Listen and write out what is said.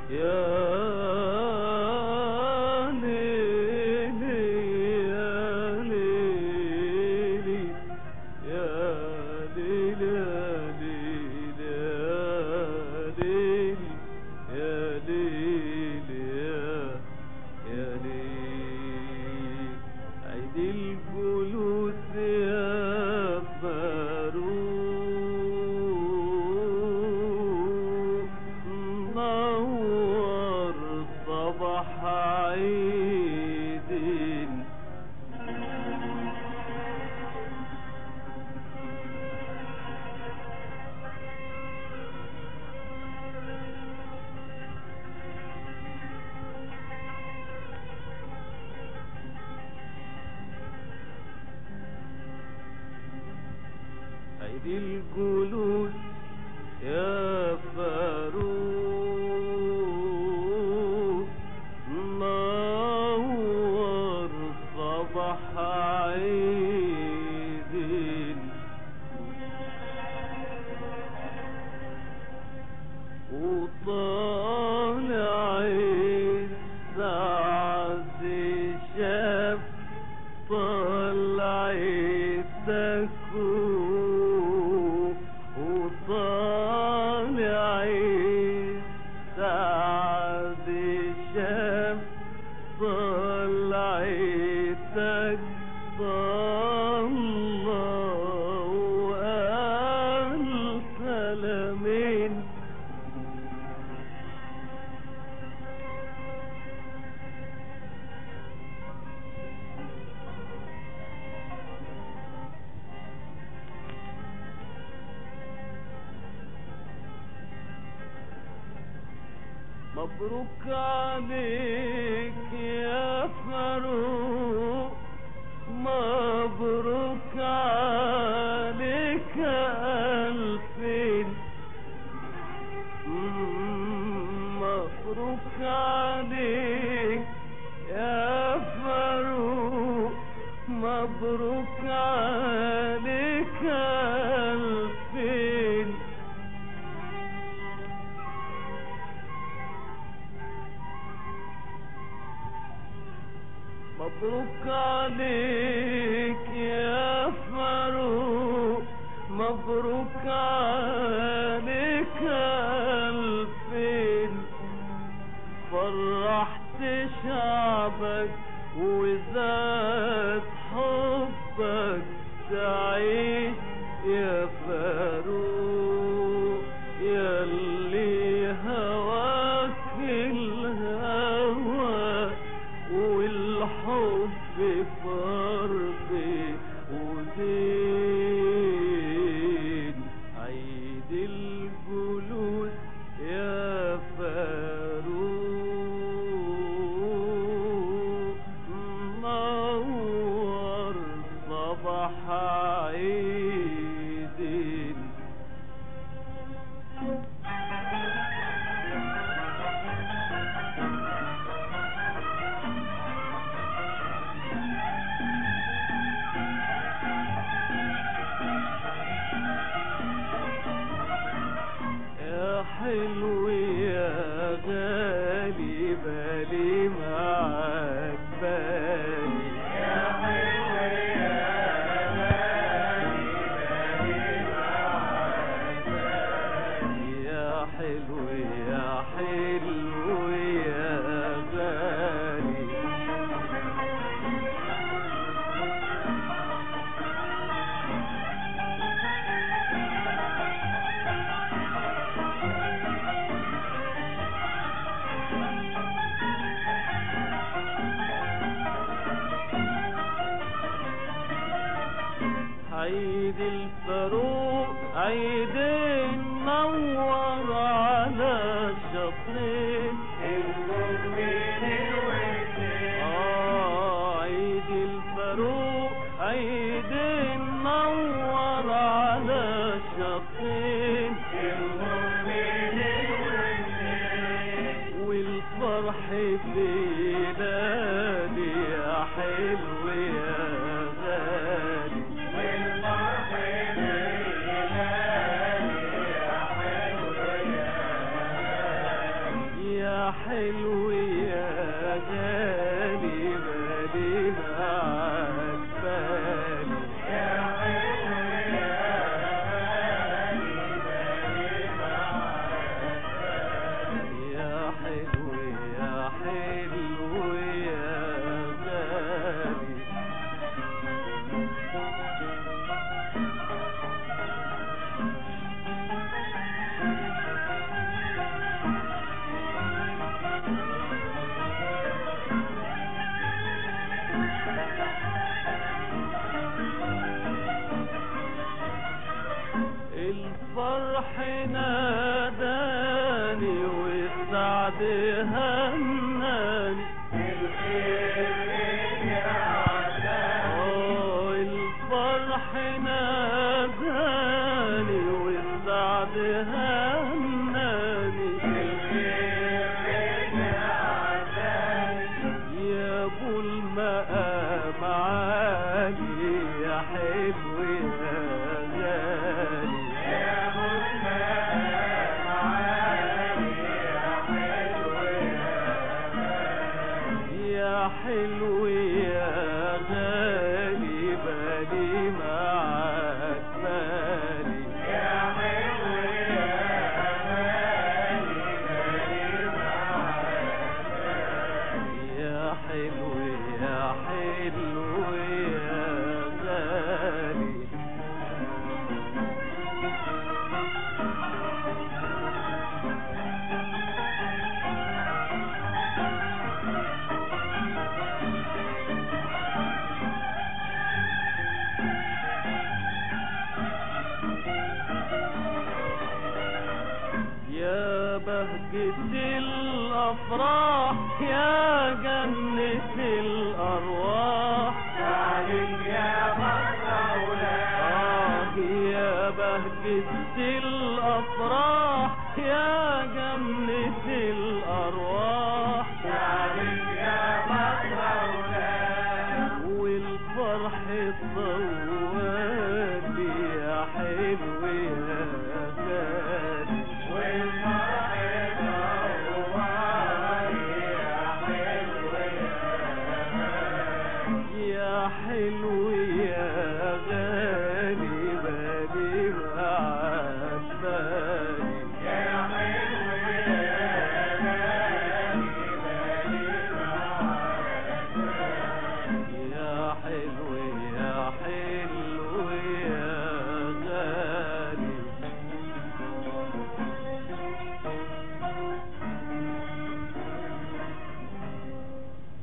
عيد الجلوس يا فاروق نور صباح عيد وطالع السعد شاف طلعتك وطالع السعد شاف طلعتك صلى وقال سلامين مبروك عليك يا فاروق مبروك عليك ألفين مبروك عليك يا فاروق مبروك عليك ألفين مبروك عليك يا فاروق مبروك عليك ألفين فرحت شعبك وزاد حبك تعيش يا فاروق ياللي هواك الهوى والحب فرض ودين عيد الجلوس يا فاروق نور صباح عيد حلو يا غالي بالي معاك بالي يا حلو يا غالي بالي معاك بالي يا حلو يا حلو يا غالي عيد الفاروق عيدين نور على الشطرين المؤمنين والدين عيد الفاروق عيدين نور على الشطرين المؤمنين والدين والفرح في ليالي يا حلو يا غالي والفرح في ليالي حلو يا غالي بالي معاك بالي يا حلو يا غالي بالي معاك يا حلو يا حلو يا غالي الفرح ناداني والسعد هناني الفرح ناداني والسعد هناني يا ابو المقام عالي يا حلو يا غالي يا حلو يا غالي بالي معاك بالي يا حلو يا غالي بالي معاك يا حلو يا حلو يا غالي يا بهجة الأفراح يا جنة الأرواح عليك يا مولى يا بهجة الأفراح